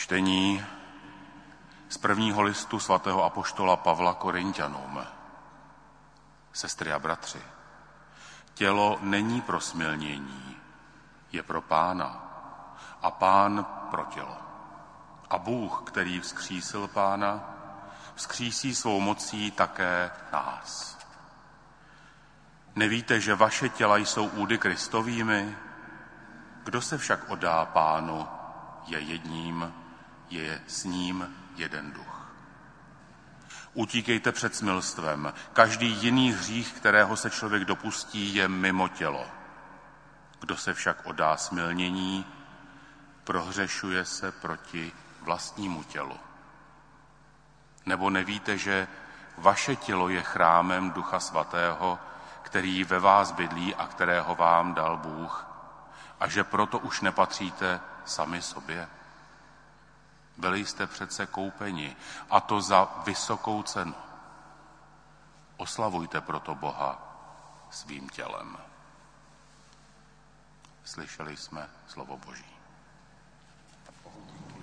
Čtení z prvního listu svatého apoštola Pavla Korinťanům. Sestry a bratři, tělo není pro smilnění, je pro Pána a Pán pro tělo. A Bůh, který vzkřísil Pána, vzkřísí svou mocí také nás. Nevíte, že vaše těla jsou údy Kristovými? Kdo se však oddá Pánu, je jedním, je s ním jeden duch. Utíkejte před smilstvem. Každý jiný hřích, kterého se člověk dopustí, je mimo tělo. Kdo se však oddá smilnění, prohřešuje se proti vlastnímu tělu. Nebo nevíte, že vaše tělo je chrámem Ducha Svatého, který ve vás bydlí a kterého vám dal Bůh, a že proto už nepatříte sami sobě? Byli jste přece koupeni, a to za vysokou cenu. Oslavujte proto Boha svým tělem. Slyšeli jsme slovo Boží.